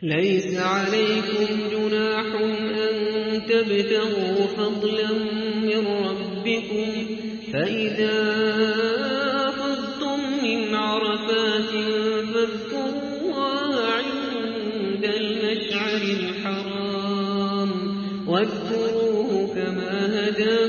ليس عليكم جناح أن تبتغوا فضلا من ربكم فإذا أفضتم من عرفات فاذكروا الله عند المشعر الحرام واذكروه كما هداكم